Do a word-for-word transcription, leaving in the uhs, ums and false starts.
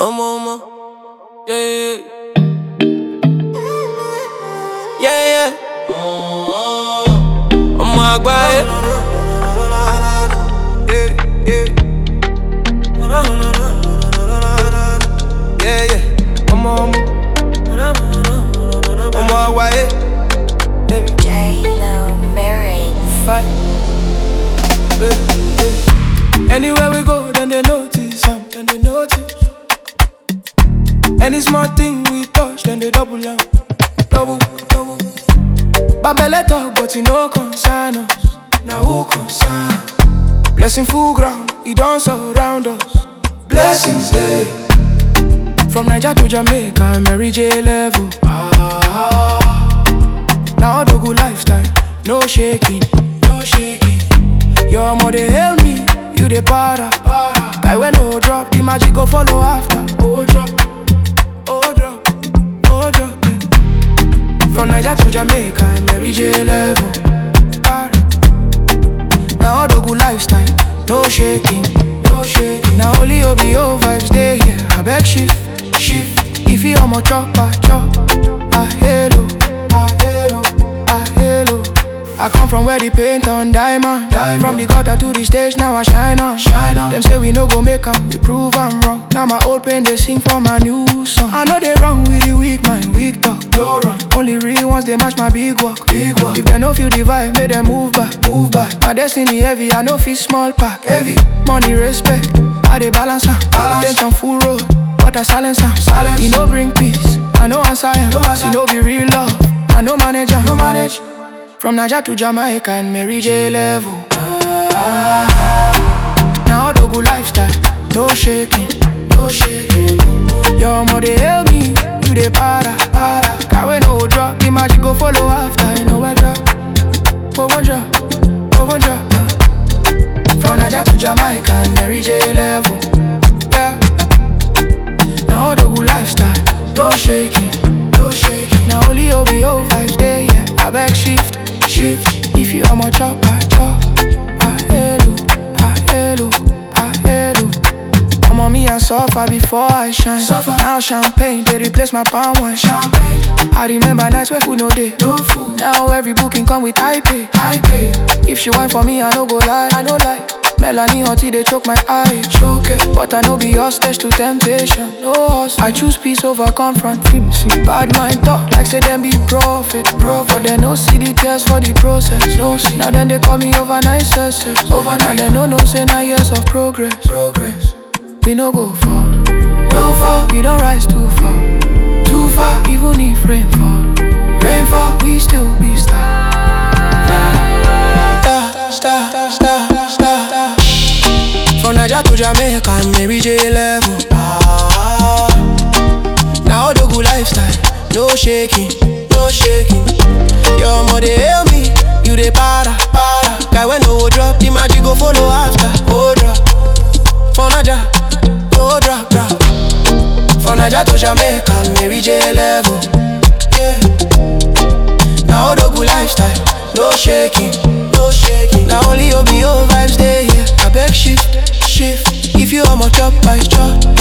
Omo, omo, yeah, yeah, yeah, yeah. Omo agba, yeah, yeah, yeah, yeah. Omo, omo, omo agba, yeah. J-Lo Married. Fight. Anywhere we go, then they notice, um, then they notice. Any small thing we touch, then they double down, double, double. Babele talk, but you no concern us. Now who concern? Blessing full ground, he don't surround us. Blessings day. From Niger to Jamaica, Mary J level. Ah, now the good lifestyle, no shaking, no shaking. Your mother hail me, you the para, para. I when no drop, the magic go follow after. Oh drop. Oh drop, oh drop, yeah. From Niger to Jamaica, Mary J level. Now all the good lifestyle, no shaking, no shaking. Now only O B O vibes day, yeah. I beg shift, shift. If you on my chopper, chop, ah hello, ah hello, ah hello. I come from where the paint on diamond, diamond. From the gutter to the stage, now I shine on, shine on. Them say we no go make up, we prove I'm wrong. Now my old pain, they sing for my new song. I know they wrong with the weak mind, weak talk, no run. Only real ones, they match my big work, big work. If they no feel the vibe, make them move back, move back. My destiny heavy, I know feel small pack, heavy. Money, respect, I they balance am. Balance on full road, but I silence am. Silence. You know bring peace, I know answer him. No answer. You know be real love, I know manage am. No manage. From Niger to Jamaica and Mary J level. Ah, now the good lifestyle, no shaking, no shaking. Your mother hail me, you the para, para. Carry no drop, the magic go follow after. You know I drop, oh one drop, oh one drop. From Niger to Jamaica and Mary J level. Yeah. Now the good lifestyle, no shaking, no shaking. Now only O B O vibes day, yeah. I beg shift. Shift. If you are my chop, I chop. I hello, I hello, I hello. I'm on me and suffer before I shine. Suffer. Now champagne, they replace my palm wine. Champagne. I remember nights where food no day, no food. Now every booking come with high pay, high pay. If she want for me, I no go lie, I no lie. Melanie Hunty, they choke my eye, choke it. But I no be hostage to temptation, no hostage. I choose peace over confront. Bad mind talk like say them be prophet, prophet. But they no see the tears for the process, no see. Now then they call me overnight success, overnight. And they no no say nine years of progress, progress. We no go far, no far. We don't rise too far, too far. Even if rain fall, rain fall, we still be star. Star, star, star, star. From Niger to Jamaica, Mary J level. Ah, now the good lifestyle, no shaking, no shaking. Your mother hail me, you the para, para. Guy when no drop, the magic go follow after. Oh drop, from Niger, oh drop, drop. From Niger to Jamaica, Mary J level. Yeah. Now the good lifestyle, no shaking, no shaking. Now only O B O vibes day, yeah. I beg shift, shift. If you are my chop, I chop.